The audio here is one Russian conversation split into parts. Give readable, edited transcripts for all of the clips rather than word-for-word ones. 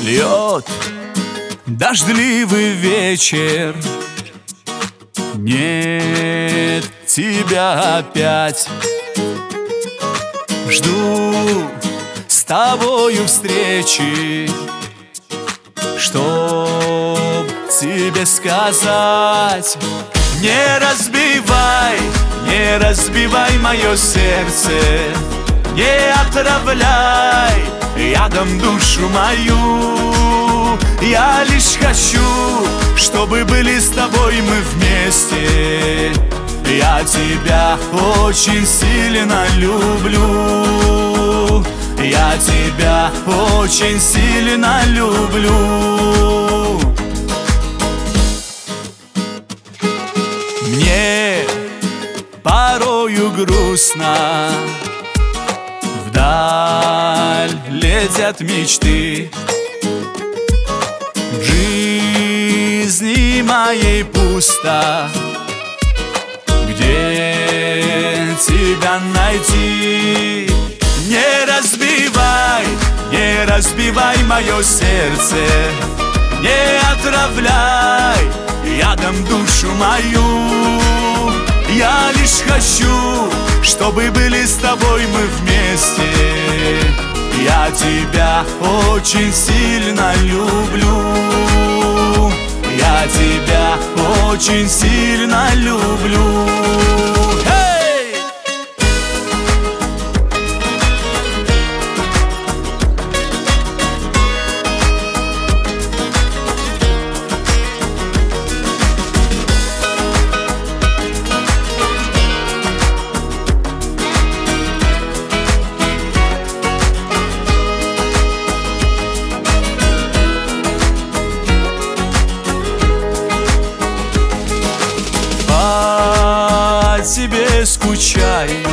Льет дождливый вечер, нет тебя опять. Жду с тобою встречи, чтоб тебе сказать. Не разбивай мое сердце, не отравляй ядом душу мою. Я лишь хочу, чтобы были с тобой мы вместе. Я тебя очень сильно люблю. Я тебя очень сильно люблю. Мне порою грустно, вдаль летят мечты. В жизни моей пусто, где тебя найти? Не разбивай мое сердце, не отравляй ядом душу мою. Я лишь хочу, чтобы были с тобой мы вместе. Я тебя очень сильно люблю. Я тебя очень сильно люблю. Тебе скучаю,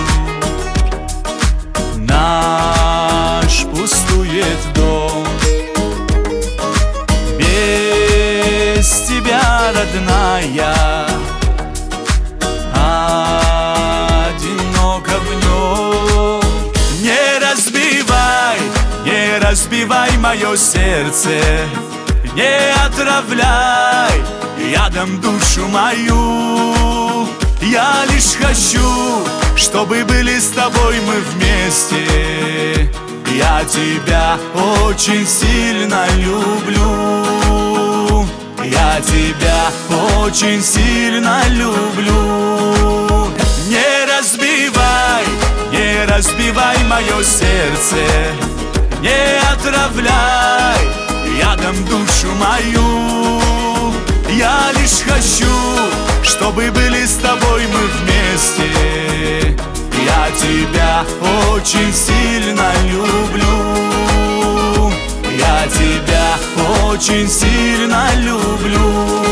наш пустует дом. Без тебя, родная, одиноко в нем. Не разбивай мое сердце, не отравляй ядом душу мою. Я лишь хочу, чтобы были с тобой мы вместе. Я тебя очень сильно люблю. Я тебя очень сильно люблю. Не разбивай мое сердце, не отравляй ядом душу мою. Я лишь хочу, чтобы были с тобой мы вместе. Я тебя очень сильно люблю. Я тебя очень сильно люблю.